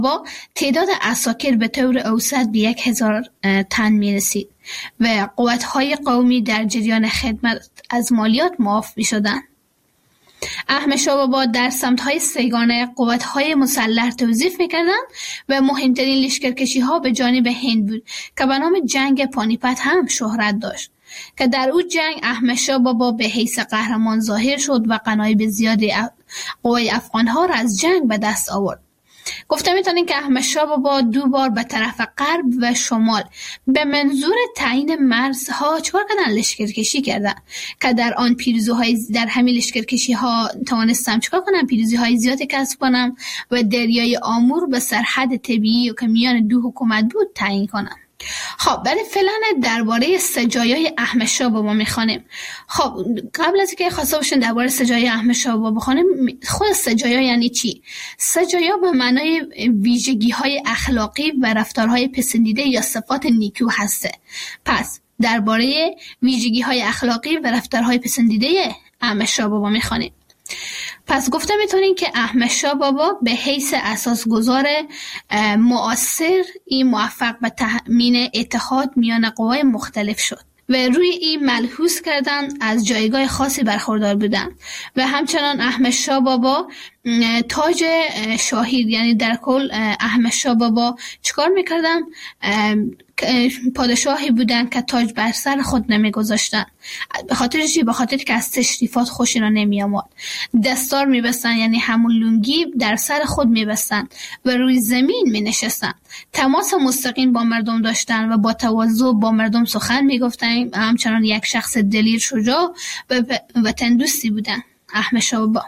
با تعداد عساکر به طور اوسط به 1000 تن می رسید و قوت‌های قومی در جریان خدمت از مالیات معاف می شدند. احمد شاه بابا در سمت‌های سیگانه قوت‌های مسلح توظیف می‌کردند و مهمترین لشکرکشی‌ها به جانب هند بود که به نام جنگ پانیپت هم شهرت داشت که در او جنگ احمد شاه بابا به حیث قهرمان ظاهر شد و غنایم زیادی قوای افغان‌ها را از جنگ به دست آورد. گفته میتونیم که احمد شاه بابا 2 بار به طرف غرب و شمال به منظور تعیین مرزها چکار کردن؟ لشکرکشی کردن که در آن در همین لشکرکشی ها توانستم چکار کنم؟ پیروزی های زیادی کسب کنم و دریای آمور به سرحد طبیعی که میان 2 حکومت بود تعیین کنم. خب برای فعلا درباره سجایای احمد شاه بابا میخوانیم. خب قبل از اینکه خواسته باشین درباره سجایای احمد شاه بابا بخوانیم، خود سجایا یعنی چی؟ سجایا به معنای ویژگی‌های اخلاقی و رفتارهای پسندیده یا صفات نیکو هسته. پس درباره ویژگی‌های اخلاقی و رفتارهای پسندیده احمد شاه بابا میخوانیم. پس گفته میتونین که احمد شاه بابا به حیث اساسگذار مؤثر موفق به تأمین اتحاد میان قوای مختلف شد و روی این ملحوظ کردن از جایگاه خاصی برخوردار بودن و همچنان احمد شاه بابا تاج شاهی، یعنی در کل احمد شاه بابا چیکار میکردن؟ پادشاهی بودن که تاج بر سر خود نمیگذاشتن. به خاطر چی؟ به خاطر که از تشریفات خوشی را نمی آمد. دستار میبستن، یعنی همون لنگی در سر خود میبستن و روی زمین می نشستن. تماس مستقیم با مردم داشتن و با تواضع با مردم سخن میگفتن. همچنان یک شخص دلیر، شجاع و وطن دوستی بودن احمد شاه بابا.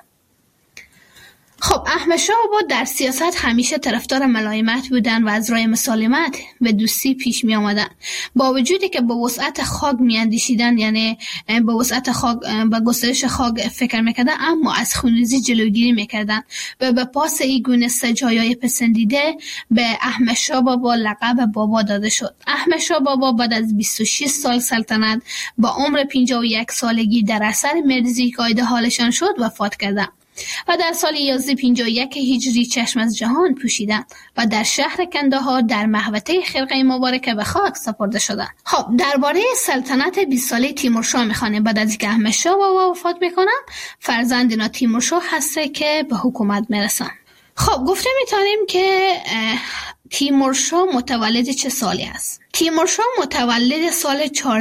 خب احمد شاه بابا در سیاست همیشه طرفدار ملایمت بودن و از راه مسالمت و دوستی پیش می آمدن. با وجودی که به وسعت خاک می اندیشیدن، یعنی به وسعت خاک، به گسترش خاک فکر میکردن، اما از خونریزی جلوگیری میکردن و به پاس این گونه سجایای پسندیده به احمد شاه بابا لقب بابا داده شد. احمد شاه بابا بعد از 26 سال سلطنت با عمر 51 سالگی در اثر مرضی که قایده حالشان شد وفات کردند و در سال 1151 هجری چشم از جهان پوشیدند و در شهر کندهار در محوطه خرقه مبارکه به خاک سپرده شدند. خب درباره سلطنت 20 ساله تیمورشاه میخوانیم. بعد از اینکه احمد شاه بابا وفات میکنه، فرزند اینا تیمورشاه هسته که به حکومت میرسن. خب گفته میتونیم که تیمورشاه متولد چه سالی است؟ تیمورشاه متولد سال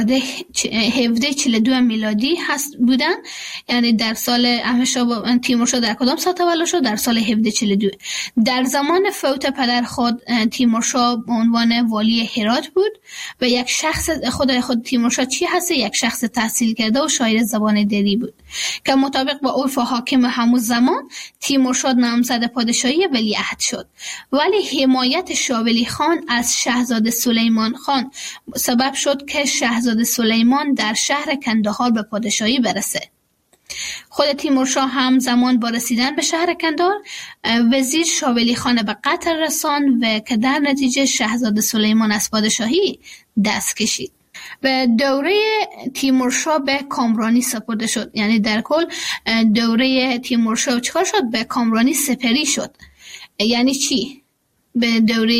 1742 میلادی هست بودن. یعنی در سال تیمورشاه در کدام سال تولد شد؟ در سال 1742. در زمان فوت پدر خود تیمورشاه به عنوان والی هرات بود و یک شخص خود تیمورشاه چی هست؟ یک شخص تحصیل کرده و شاعر زبان دری بود که مطابق با عرف حاکم همون زمان تیمورشاه نامزد پادشاهی ولیعهد شد، ولی حمایت شاه ولی خان از شاهزاده سلیمان خان سبب شد که شاهزاده سلیمان در شهر کندهار به پادشاهی برسه. خود تیمورشاه هم زمان با رسیدن به شهر کندهار وزیر شاه ولی خان به قتل رساند و که در نتیجه شاهزاده سلیمان از پادشاهی دست کشید و دوره تیمورشاه به کامرانی سپرده شد. یعنی در کل دوره تیمورشاه چیکار شد؟ به کامرانی سپری شد. یعنی چی؟ به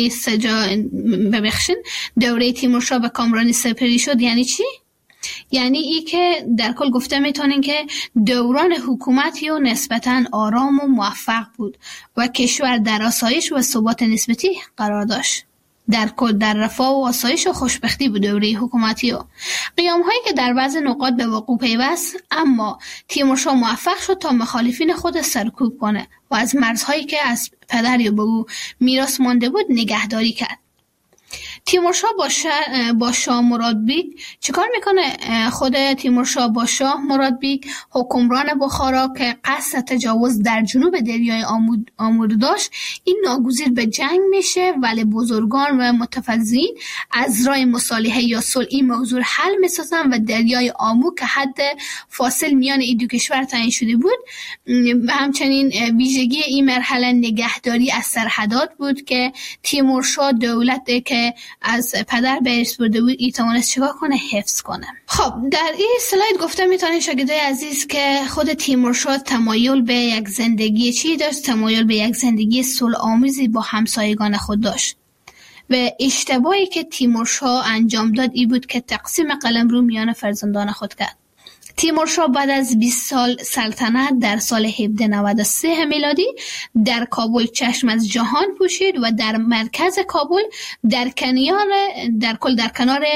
دوره تیمورشاه به کامرانی سپری شد یعنی چی؟ یعنی ای که در کل گفته میتونین که دوران حکومتی و نسبتاً آرام و موفق بود و کشور در آسایش و ثبات نسبتی قرار داشت. در کل در رفاه و آسایش و خوشبختی بود دوره حکومتی و قیام هایی که در بعض نقاط به وقوع پیوست، اما تیمورشاه موفق شد تا مخالفین خود سرکوب کنه و از مرزهایی که از پدر یا به او میراث مانده بود نگهداری کرد. تیمورشاه با شاه مرادبیگ چیکار میکنه؟ خود تیمورشاه با شاه مرادبیگ حکمران بخارا که قصد تجاوز در جنوب دریای آمور داشت، این ناگزیر به جنگ میشه، ولی بزرگان و متفضلین از راه مصالحه یا صلح این موضوع حل میسازن و دریای آمو که حد فاصل میان این دو کشور تعیین شده بود و همچنین ویژگی این مرحله نگهداری از سرحدات بود که تیمورشاه دولت که از پدر به ارث برده بود ای توانست چیکار کنه؟ حفظ کنه. خب در این اسلاید گفتم میتونین شاگردای عزیز که خود تیمورشاه تمایل به یک زندگی چی داشت؟ تمایل به یک زندگی صلح‌آمیزی با همسایگان خود داشت و اشتباهی که تیمورشاه انجام داد این بود که تقسیم قلمرو میان فرزندان خود کرد. تیمورشاه بعد از 20 سال سلطنت در سال 1793 میلادی در کابل چشم از جهان پوشید و در مرکز کابل در کنار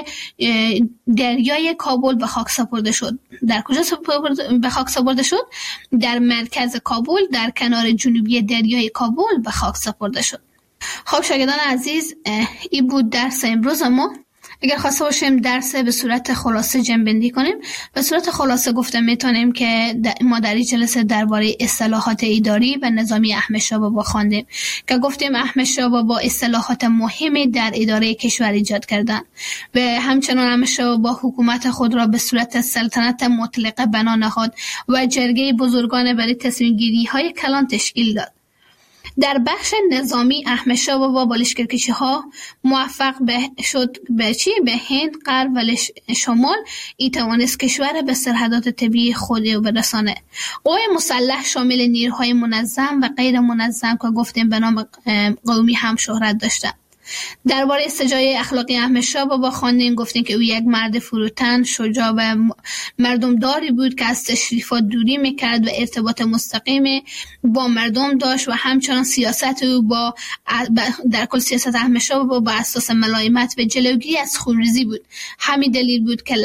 دریای کابل به خاک سپرده شد. در کجا به خاک سپرده شد؟ در مرکز کابل در کنار جنوبی دریای کابل به خاک سپرده شد. خب شاگردان عزیز این بود درس امروز ما. اگر خواسته باشیم درس به صورت خلاصه جمع‌بندی کنیم، به صورت خلاصه گفتم میتونیم که ما در این جلسه درباره اصلاحات اداری و نظامی احمد شاه بابا خواندیم که گفتیم احمد شاه بابا اصلاحات مهمی در اداره کشور ایجاد کردند و همچنان احمد شاه بابا حکومت خود را به صورت سلطنت مطلقه بنا نهاد و جرگه بزرگان برای تصمیم گیری های کلان تشکیل داد. در بخش نظامی احمد شاه بابا با لشکرکشی‌ها موفق شد به هند، غرب و شمال ای توانست کشور به سرحدات طبیعی خود برسانه. قوای مسلح شامل نیروهای منظم و غیر منظم که گفتیم به نام قومی هم شهرت داشتند. درباره سجای اخلاقی احمد شاه بابا خواندیم، گفتیم که او یک مرد فروتن، شجاع و مردمداری بود که از تشریفات دوری میکرد و ارتباط مستقیم با مردم داشت و همچنان سیاست او در کل سیاست احمد شاه بابا با اساس ملایمت و جلوگیری از خونریزی بود. همین دلیل بود که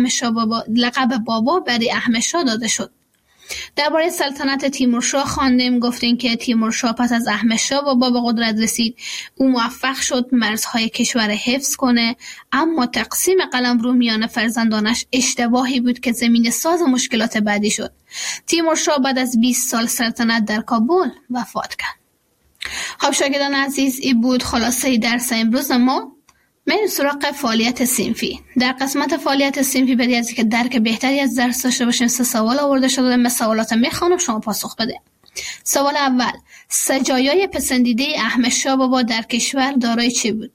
لقب بابا برای احمد شاه داده شد. درباره سلطنت تیمورشاه خواندیم، گفتیم که تیمورشاه پس از احمد شاه بابا به قدرت رسید. او موفق شد مرزهای کشور حفظ کنه، اما تقسیم قلمرو میان فرزندانش اشتباهی بود که زمینه ساز مشکلات بعدی شد. تیمورشاه بعد از 20 سال سلطنت در کابل وفات کرد. خب شاگردان عزیز این بود خلاصه درس امروز ما. میریم سراغ فعالیت صنفی. در قسمت فعالیت صنفی برای از اینکه درک بهتری از درس داشته باشیم 3 سوال آورده شده. من سوالات میخوانم شما پاسخ بده. سوال اول: سجایای پسندیده احمد شاه بابا در کشور دارای چه بود؟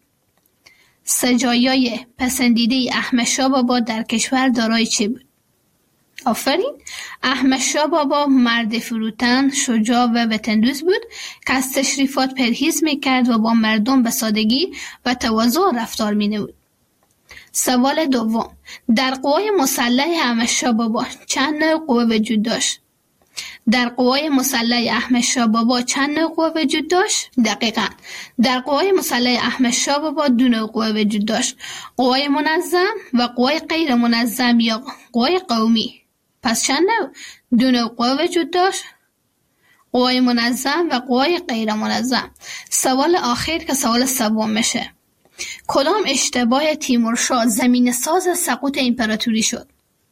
سجایای پسندیده احمد شاه بابا در کشور دارای چه بود؟ آفرین. احمد شاه بابا مرد فروتن، شجاع و وطندوست بود که از تشریفات پرهیز میکرد و با مردم به سادگی و تواضع رفتار مینمود. سوال دوم: در قوای مسلح احمد شاه بابا چند نوع قوه وجود داشت؟ در قوای مسلح احمد شاه بابا چند نوع قوه وجود داشت؟ دقیقاً. در قوای مسلح احمد شاه بابا 2 نوع قوه وجود داشت: قوای منظم و قوای غیر منظم یا قوای قومی. پس چند نوع؟ 2 نوع قوه وجود داشت: قوای منظم و قوای غیر منظم. سوال آخر که سوال سوم میشه: کدام اشتباه تیمورشاه زمینه ساز سقوط امپراتوری شد؟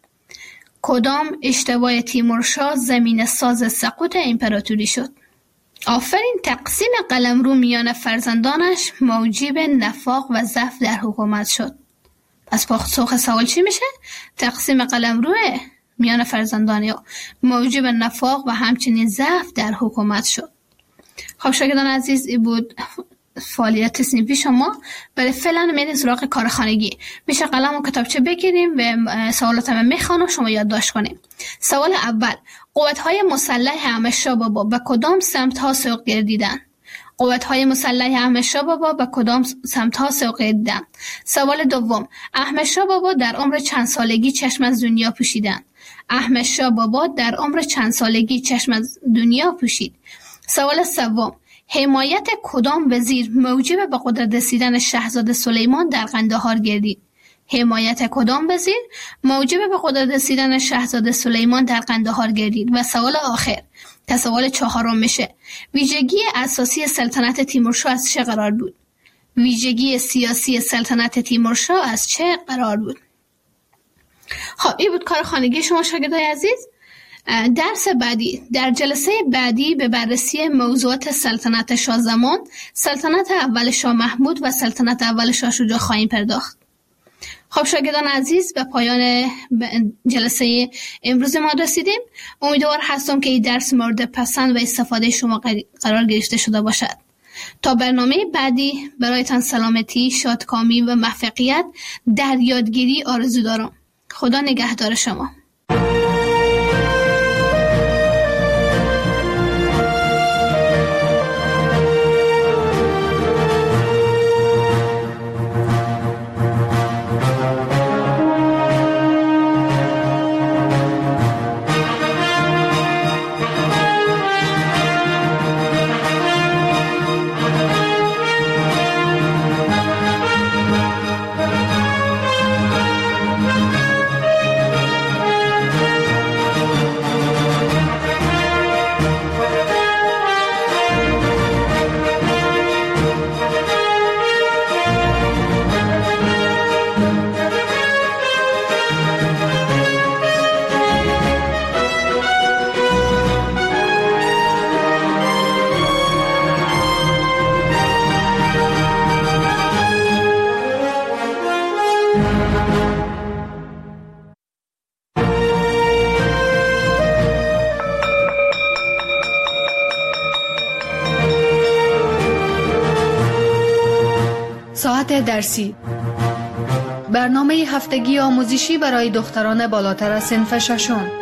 کدام اشتباه تیمورشاه زمینه ساز سقوط امپراتوری شد؟ آفرین. تقسیم قلمرو میان فرزندانش موجب نفاق و ضعف در حکومت شد. پس پاسخ سوال چی میشه؟ تقسیم قلمرو میان فرزندان موجب نفاق و همچنین ضعف در حکومت شد. خب شاگردان عزیز این بود فعالیت صنفی شما. برای فعلا میریم سراغ کار خانگی. میشه قلم و کتابچه بگیریم و سوالاتم میخوانم شما یادداشت کنیم. سوال اول: قوت‌های مسلح احمد شاه بابا به کدام سمت‌ها سوق گردیدند؟ قوت‌های مسلح احمد شاه بابا به کدام سمت‌ها سوق گردیدند؟ سوال دوم: احمد شاه بابا در عمر چند سالگی چشم از دنیا پوشیدند؟ احمد شاه بابا در عمر چند سالگی چشم از دنیا پوشید؟ سوال سوم: حمایت کدام وزیر موجب به قدرت رسیدن شاهزاده سلیمان در قندهار گردید؟ حمایت کدام وزیر موجب به قدرت رسیدن شاهزاده سلیمان در قندهار گردید؟ و سوال آخر که سوال 4 میشه: ویژگی اساسی سلطنت تیمورشاه از چه قرار بود؟ ویژگی سیاسی سلطنت تیمورشاه از چه قرار بود؟ خب این بود کار خانگی شما شاگردای عزیز. درس بعدی، در جلسه بعدی به بررسی موضوعات سلطنت شاه زمان، سلطنت اول شاه محمود و سلطنت اول شاه شجاع خواهیم پرداخت. خب شاگردان عزیز به پایان جلسه امروز ما رسیدیم. امیدوار هستم که این درس مورد پسند و استفاده شما قرار گرفته شده باشد. تا برنامه بعدی برایتان سلامتی، شادکامی و موفقیت در یادگیری آرزو دارم. خدا نگهدار شما. ساعت درسی، برنامه هفتگی آموزشی برای دختران بالاتر از صنف ششم.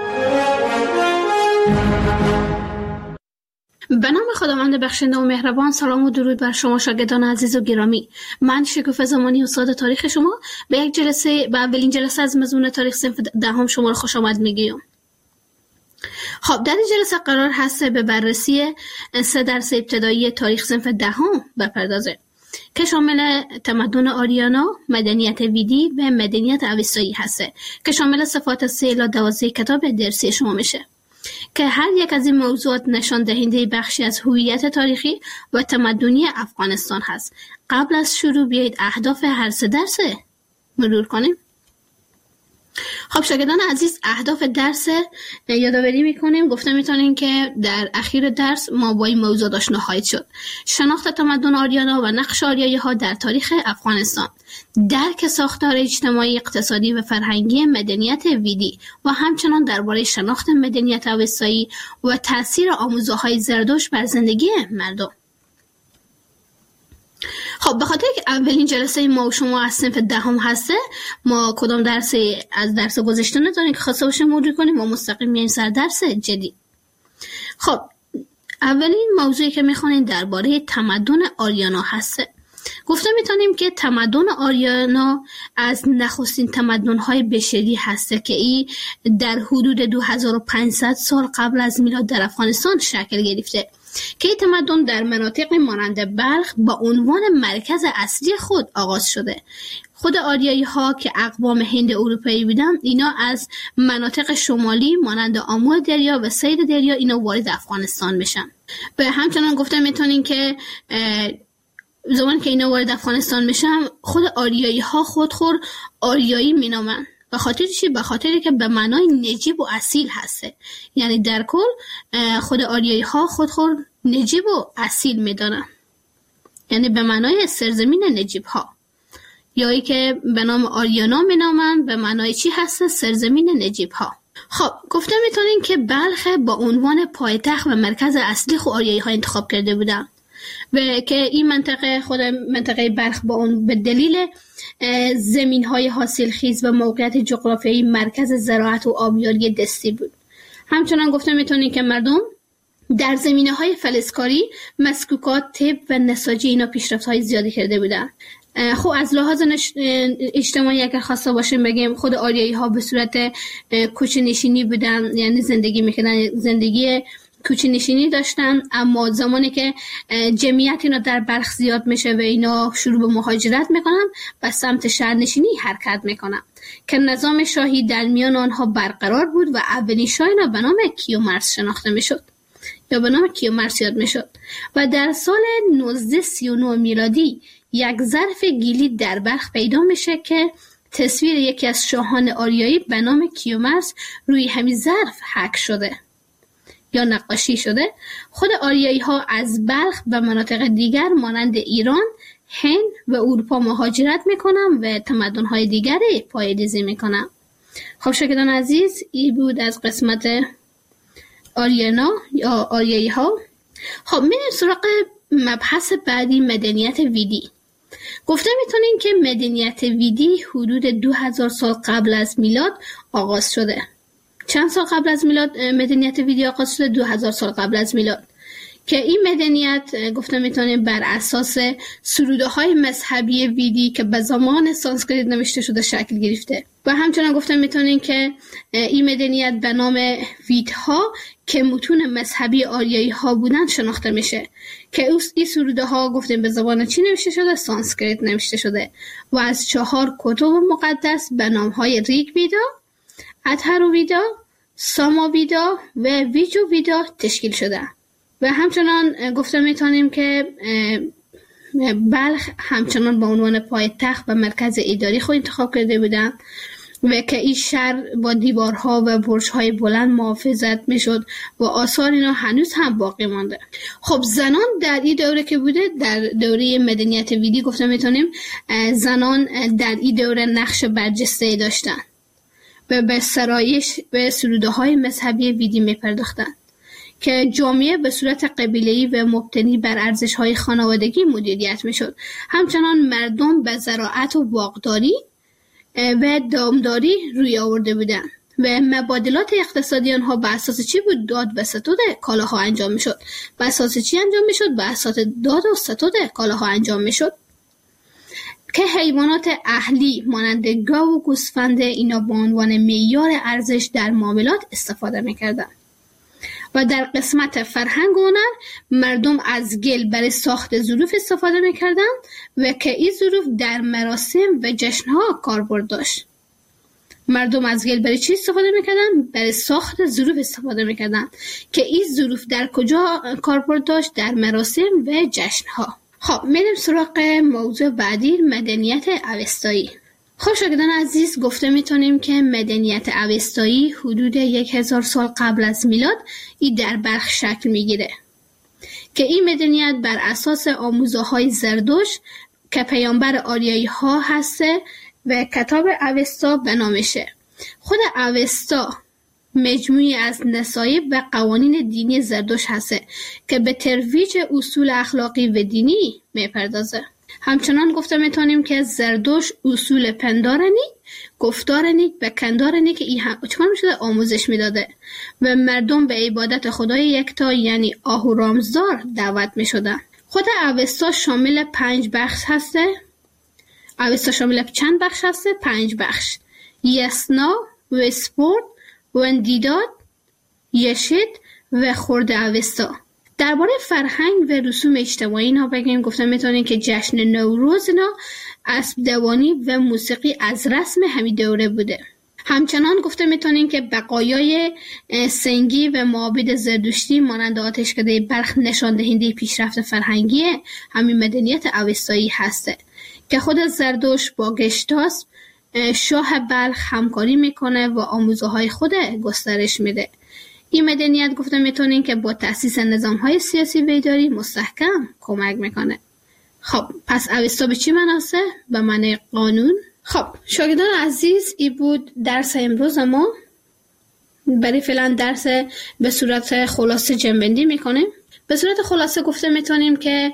به نام خداوند بخشنده و مهربان. سلام و درود بر شما شاگردان عزیز و گرامی. من شکوفه زمانی استاد تاریخ شما به اولین جلسه از مضمون تاریخ صنف دهم شما رو خوش آمد میگیم. خب در این جلسه قرار هست به بررسی 3 درس ابتدایی تاریخ صنف دهم بپردازه که شامل تمدن آریانا، مدنیت ویدی و مدنیت اوستایی هسته که شامل صفات 3 الی 12 کتاب درسی شما میشه که هر یک از این موضوعات نشان دهنده بخشی از هویت تاریخی و تمدنی افغانستان هست. قبل از شروع بیایید اهداف هر 3 درس مرور کنیم. خب شاگردان عزیز، اهداف درس یادآوری میکنیم. گفته میتونیم که در اخیر درس ما با این موضوع آشنا خواهید شد: شناخت تمدن آریانا و نقش آریایی ها در تاریخ افغانستان، درک ساختار اجتماعی، اقتصادی و فرهنگی مدنیت ویدی و همچنان درباره شناخت مدنیت اوستایی و تاثیر آموزه‌های زردشت بر زندگی مردم. خب به خاطر که اولین جلسه ما و شما از صنف دهم هسته، ما کدام درس از درس گذشته نداریم که خواسته باشیم مرور کنیم و مستقیم میایم سر درس جدید. خب اولین موضوعی که میخوانیم درباره تمدن آریانا هسته. گفته میتونیم که تمدن آریانا از نخستین تمدن‌های بشری هسته که ای در حدود 2500 سال قبل از میلاد در افغانستان شکل گرفته که این تمدن در مناطق مانند بلخ با عنوان مرکز اصلی خود آغاز شده. خود آریایی ها که اقوام هند اروپایی بودن، اینا از مناطق شمالی مانند آمو دریا و سید دریا اینا وارد افغانستان میشن. به همچنان گفته میتونین که زمانی که اینا وارد افغانستان میشن، خود آریایی ها خودخور آریایی مینامن. به خاطر چی؟ به خاطری که به معنای نجیب و اصیل هسته. یعنی در کل خود آریایی ها خودخور نجیب و اصیل میدانن، یعنی به معنای سرزمین نجیب ها، یا ای که به نام آریانا مینامن به معنای چی هسته؟ سرزمین نجیب ها. خب گفته میتونین که بلخ با عنوان پایتخت و مرکز اصلی خود آریایی ها انتخاب کرده بودن و که این منطقه خود منطقه بلخ با اون به دلیل زمین‌های حاصلخیز و موقعیت جغرافیایی مرکز زراعت و آبیاری دستی بود. همچنان گفته میتونین که مردم در زمینه‌های فلزکاری، مسکوکات، طب و نساجی اینا پیشرفت‌های زیادی کرده بودن. خب از لحاظ اجتماعی اگر خواسته باشیم بگیم، خود آریایی ها به صورت کوچه نشینی بودن، یعنی زندگی میکردن، زندگی کوچه نشینی داشتن. اما زمانی که جمعیت اینا در بلخ زیاد میشه و اینا شروع به مهاجرت میکنن، به سمت شهرنشینی حرکت میکنن که نظام شاهی در میان آنها برقرار بود و اولین شاه اینا به نام کیومرث شناخته میشد یا به نام کیومرث یاد میشد. و در سال 1939 میلادی یک ظرف گیلی در بلخ پیدا میشه که تصویر یکی از شاهان آریایی به نام کیومرث روی همین ظرف حک شده یا نقاشی شده. خود آریایی ها از بلخ به مناطق دیگر مانند ایران، هند و اروپا مهاجرت میکنن و تمدن های دیگری پایه‌ریزی میکنن. خب شاگردان عزیز، این بود از قسمت آریانا یا آریایی ها. خب میریم سراغ مبحث بعدی مدنیت ویدی. گفته میتونیم که مدنیت ویدی حدود 2000 سال قبل از میلاد آغاز شده. چند سال قبل از میلاد مدنیت ویدی آغاز شده؟ 2000 سال قبل از میلاد، که این مدنیت گفته میتونیم بر اساس سروده های مذهبی ویدی که به زمان سانسکریت نوشته شده شکل گرفته. و همچنان گفته میتونیم که این مدنیت به نام ویدها که متون مذهبی آریایی ها بودن شناخته میشه، که این سروده ها گفتیم به زبان چی نوشته شده؟ سانسکریت نوشته شده و از 4 کتب مقدس به نام های ریگ ویدا، اتهرو ویدا، ساما ویدا و ویجو ویدا تشکیل شده. و همچنان گفته میتونیم که بلخ همچنان به عنوان پایتخت و مرکز اداری خود انتخاب کرده بودن و که این شهر با دیوارها و برج‌های بلند محافظت میشد و آثار اینا هنوز هم باقی مانده. خب زنان در این دوره که بوده، در دوره مدنیت ویدی گفته میتونیم زنان در این دوره نقش برجسته داشتن و به سرایش به سروده های مذهبی ویدی میپرداختن که جامعه به صورت قبیله‌ای و مبتنی بر ارزش‌های خانوادگی مدیریت میشد. همچنان مردم به زراعت و باغداری و دامداری روی آورده بودند و مبادلات اقتصادی آنها به اساس چی بود؟ داد و ستود کالاها انجام میشد. به اساس چی انجام میشد؟ به اساس داد و ستود کالاها انجام میشد که حیوانات اهلی مانند گاو و گوسفند اینا به عنوان معیار ارزش در معاملات استفاده میکردند. و در قسمت فرهنگ و هنر مردم از گل برای ساخت ظروف استفاده میکردن و که این ظروف در مراسم و جشنها کاربرد داشت. مردم از گل برای چی استفاده میکردن؟ برای ساخت ظروف استفاده میکردن که این ظروف در کجا کاربرد داشت؟ در مراسم و جشنها. خب میریم سراغ موضوع بعدی، مدنیت اوستایی. خب شاگردان عزیز، گفته میتونیم که مدنیت اوستایی حدود 1000 سال قبل از میلاد این در بلخ شکل میگیره که این مدنیت بر اساس آموزه‌های زردشت که پیامبر آریایی ها هسته و کتاب اوستا به نامشه. خود اوستا مجموعی از نصایب و قوانین دینی زردشت هسته که به ترویج اصول اخلاقی و دینی میپردازه. همچنان گفته میتونیم که زردشت اصول پندار نیک، گفتار نیک و کندار نیک ای هم چکار میشده؟ آموزش میداده و مردم به عبادت خدای یکتا یعنی آهورامزدار دعوت میشدن. خود اوستا شامل 5 بخش هسته. اوستا شامل چند بخش هسته؟ 5 بخش: یسنا، وسپورت، وندیداد، یشید و خورد اوستا. درباره فرهنگ و رسوم اجتماعی اینا بگیم، گفتم میتونیم که جشن نوروز اینا اسب دوانی و موسیقی از رسم همین دوره بوده. همچنان گفته میتونیم که بقایای سنگی و معابد زردشتی مانند آتشکده بلخ نشان دهنده پیشرفت فرهنگی همین مدنیت اوستایی هسته که خود زردشت با گشتاس شاه بلخ همکاری میکنه و آموزه‌های خود گسترش میده. این مدنیت گفته میتونیم که با تأسیس نظام‌های سیاسی و اداری مستحکم کمک میکنه. خب پس اوستا به چی معناست؟ به معنی قانون. خب شاگردان عزیز، این بود درس امروز ما. برای فعلا درس به صورت خلاصه جنبندی میکنیم. به صورت خلاصه گفته میتونیم که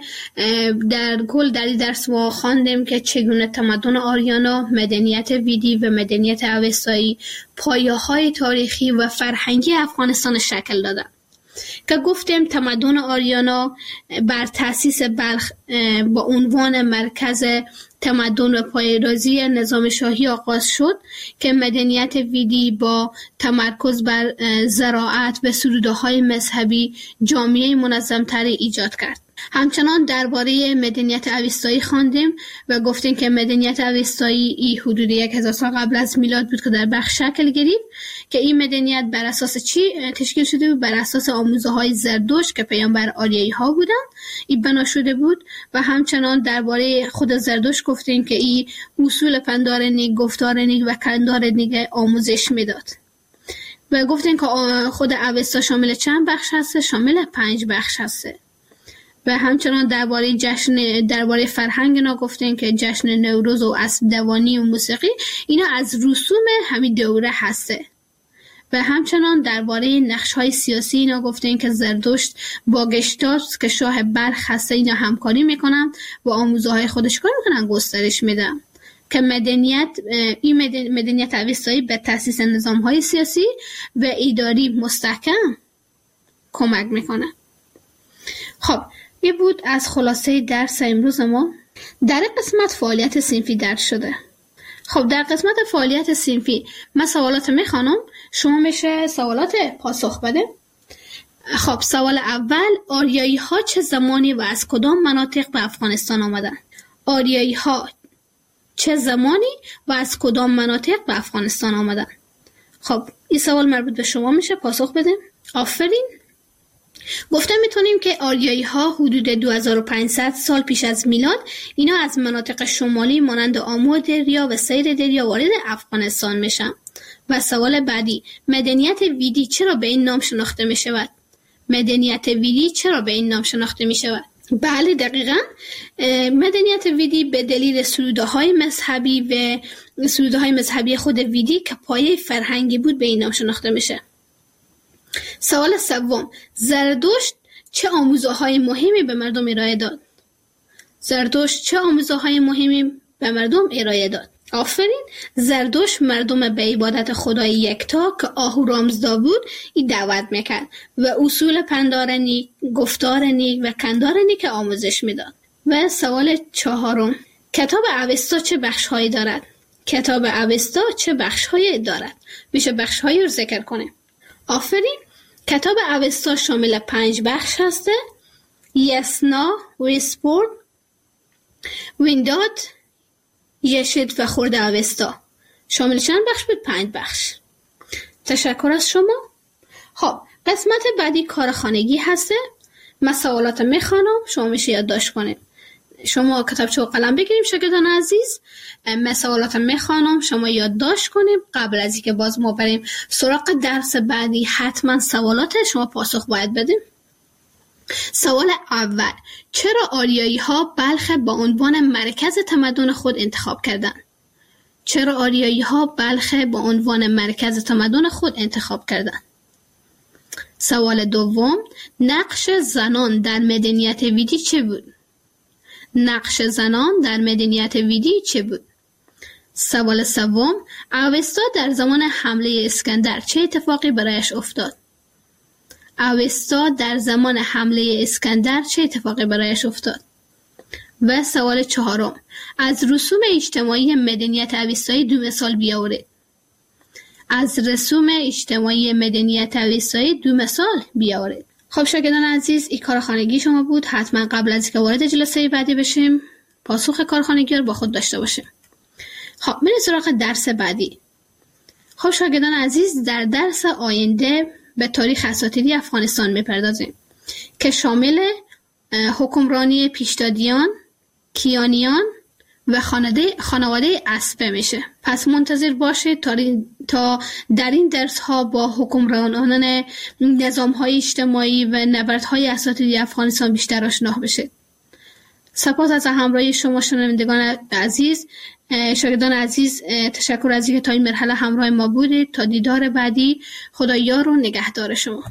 در کل در این درس ما خواندیم که چگونه تمدن آریانا، مدنیت ویدی و مدنیت اوستایی پایه‌های تاریخی و فرهنگی افغانستان شکل دادن. که گفتیم تمدن آریانا بر تأسیس بلخ با عنوان مرکز تمدن و پایه‌ریزی نظام شاهی آغاز شد که مدنیت ویدی با تمرکز بر زراعت و سروده‌های مذهبی جامعه منظم‌تری ایجاد کرد. همچنان درباره مدنیت اوستایی خواندیم و گفتیم که مدنیت اوستایی ای حدود 1000 سال قبل از میلاد بود که در بلخ شکل گرفت که این مدنیت بر اساس چی تشکیل شده بود؟ بر اساس آموزه‌های زردشت که پیامبر آریایی ها بودن این بنا شده بود. و همچنان درباره خود زردشت گفتیم که این اصول پندار نیک، گفتار نیک و کندار نیک آموزش میداد. و گفتیم که خود اوستا شامل چند بخش هست؟ شامل 5 بخش هست. و همچنان درباره فرهنگ اینا گفتیم که جشن نوروز و اسب دوانی و موسیقی اینا از رسوم همین دوره هسته. و همچنان درباره نقش‌های سیاسی اینا گفتن که زرتشت با گشتاس که شاه بلخ هسته اینا همکاری میکنن و آموزه‌های خودش کار میکنن گسترش میدن که مدنیت اوستایی به تأسیس نظام‌های سیاسی و اداری مستحکم کمک میکنه. خب این بود از خلاصه درس امروز ما. در قسمت فعالیت صنفی درس شده. خب در قسمت فعالیت صنفی من سوالات میخوانم، شما میشه سوالات پاسخ بده. خب سوال اول، آریایی ها چه زمانی و از کدام مناطق به افغانستان آمدن؟ آریایی ها چه زمانی و از کدام مناطق به افغانستان آمدن؟ خب این سوال مربوط به شما میشه، پاسخ بده. آفرین. گفتم میتونیم که آریایی ها حدود 2500 سال پیش از میلاد اینا از مناطق شمالی مانند آمو دریا و سیر دریا وارد افغانستان میشن. و سوال بعدی، مدنیت ویدی چرا به این نام شناخته میشود؟ مدنیت ویدی چرا به این نام شناخته میشود؟ بله دقیقاً، مدنیت ویدی به دلیل سروده‌های مذهبی و سروده‌های مذهبی خود ویدی که پایه فرهنگی بود به این نام شناخته میشه. سوال سوم، زرتشت چه آموزه‌های مهمی به مردم ارائه داد؟ زرتشت چه آموزه‌های مهمی به مردم ارائه داد؟ آفرین، زرتشت مردم به عبادت خدای یکتا که آهورامزدا بود ای دعوت میکرد و اصول پندار نیک، گفتار نیک و کندار نیک آموزش میداد. و سوال چهارم، کتاب اوستا چه بخش‌هایی دارد؟ کتاب اوستا چه بخش‌هایی دارد؟ میشه بخش‌هایی رو ذکر کنه. آفرین، کتاب اوستا شامل 5 بخش هسته: یسنا، ویسپورد، وینداد، یشد و خورد اوستا. شامل چند بخش بود؟ 5 بخش. تشکر از شما. خب قسمت بعدی کار خانگی هسته. من سوالات میخوانم، شما میشه یادداشت کنید. شما کتابچه و قلم بگیریم شاگردان عزیز. من سوالات میخوانم، شما یادداشت کنیم. قبل از اینکه باز ما بریم سراغ درس بعدی حتما سوالات شما پاسخ باید بدیم. سوال اول، چرا آریایی ها بلخ با عنوان مرکز تمدن خود انتخاب کردند؟ چرا آریایی ها بلخ با عنوان مرکز تمدن خود انتخاب کردند؟ سوال دوم، نقش زنان در مدنیت ویدی چه بود؟ نقش زنان در مدنیت ویدی چه بود؟ سوال سوم، اوستا در زمان حمله اسکندر چه اتفاقی برایش افتاد؟ اوستا در زمان حمله اسکندر چه اتفاقی برایش افتاد؟ و سوال چهارم، از رسوم اجتماعی مدنیت اوستایی 2 مثال بیاورید. از رسوم اجتماعی مدنیت اوستایی 2 مثال بیاورید. خب شاگردان عزیز، این کار خانگی شما بود. حتما قبل از اینکه وارد جلسه بعدی بشیم پاسخ کار خانگی رو با خود داشته باشیم. خب بریم سراغ درس بعدی. خب شاگردان عزیز، در درس آینده به تاریخ اساطیری افغانستان میپردازیم که شامل حکمرانی پیشدادیان، کیانیان و خانواده اسپه میشه. پس منتظر باشید تا در این درس ها با حکمرانان نظام های اجتماعی و نبردهای اساطیری افغانستان بیشتر آشنا بشید. سپاس از همراهی شما شنوندگان عزیز. شاگردان عزیز، تشکر از اینکه تا این مرحله همراه ما بودید. تا دیدار بعدی، خدا یار و نگهدار شما.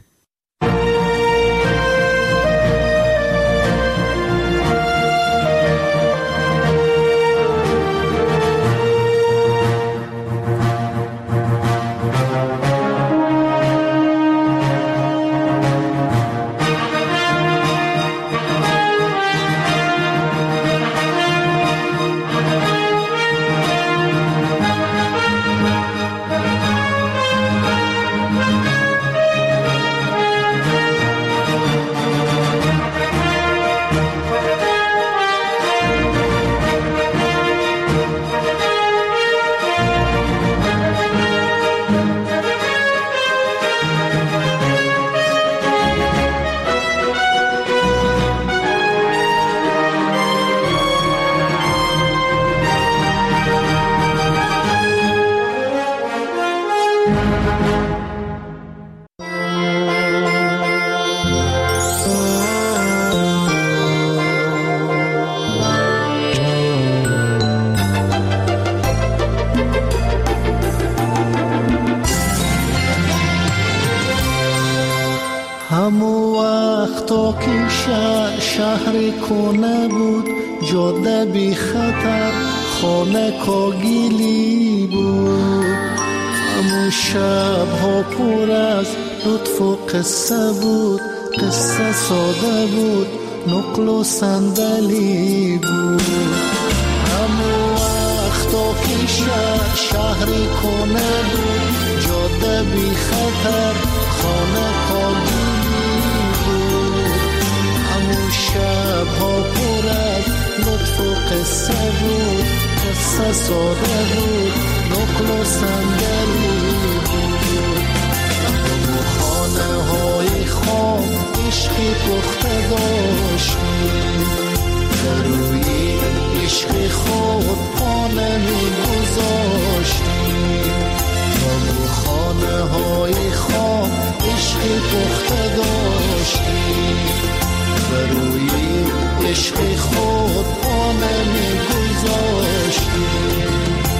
شهر کنه بود، جاده بی خطر، خانه کاگیلی بود. همون شب ها پر از لطف و قصه بود، قصه ساده بود، نقل و صندلی بود. همون وقتا که شهری کنه بود، جاده بی خطر، خانه کاگیلی بود. همون شب ها پر از لطف و قصه بود، قصه ساده بود، نقل و صندلی بود. همون خانه های خام عشقی پخته داشتیم، در روی عشق خود پانه می گذاشتیم. همون خانه های خام عشقی پخته داشتیم، در روی عشق خود پانه می گذاشتیم.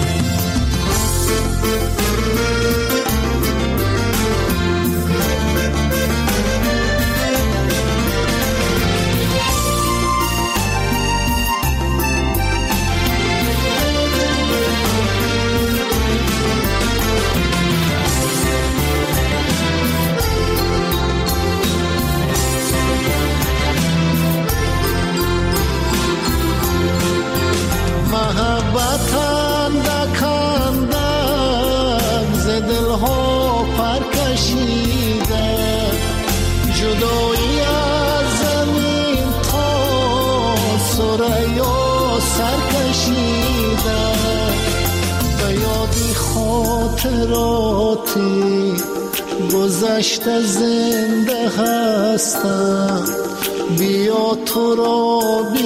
محبتان دکندم ز دلها پر کشیده، جدایی از زمین تا ثریا سر کشیده. به یادی خاطراتی گذشته زنده هستم، بیا تو را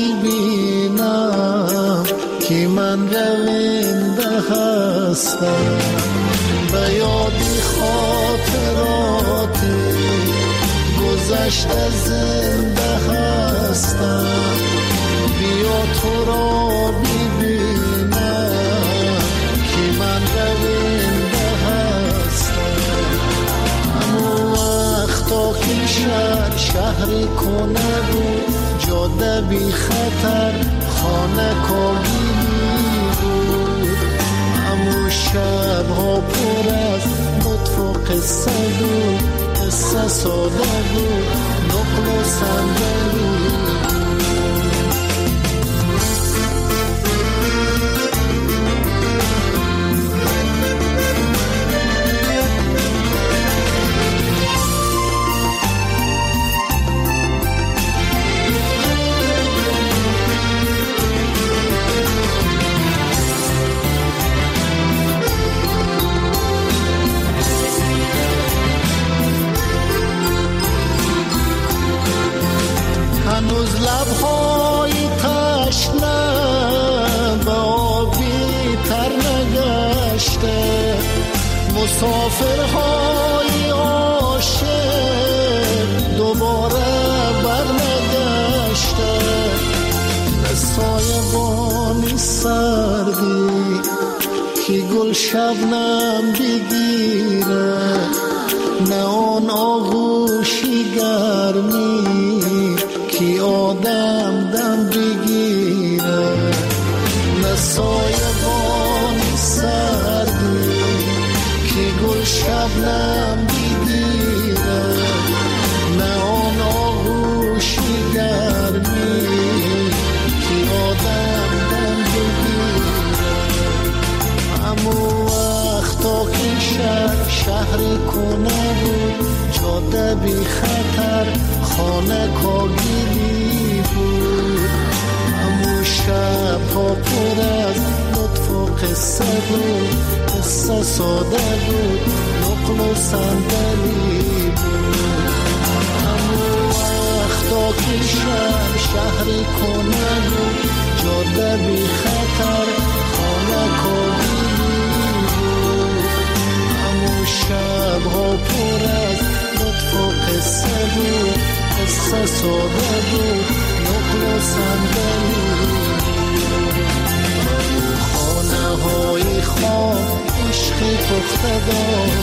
ببینم که من رونده هستم. به یادی خاطراتی گذشته زنده هستم، بیا تو را ببینم که من رونده هستم. همون وقتا که شهری کنه بود، جاده بی خطر، خانه کاگیلی بود. همون شب ها پر از لطف و قصه بود، قصه ساده بود، نقل و صندلی بود. هنوز لبهای تشنه به آبی تر نگشته، مسافرهای عاشق دوباره برنگشته. نه سایبانی سردی که گل شبنم بگیره، نه آن آغوشی گرمی که آدم دم بگیره. نه سایبانی سردی که گل شبنم بگیره، نه آن آغوشی گرمی که آدم دم بگیره. همون وقتا که شهری کنه بود، جاده بی خطر، خانه کاگیلی بود. همون شب ها پر از لطف و قصه بود، قصه ساده بود، نقل و صندلی بود. همون وقتا که شهری کنه بود، جاده بی خطر، خانه کاگیلی بود. همون شب ها پر از لطف و قصه بود، قصه ساده بود، نقل و صندلی بود. خانه های خام عشقی پخته داشت،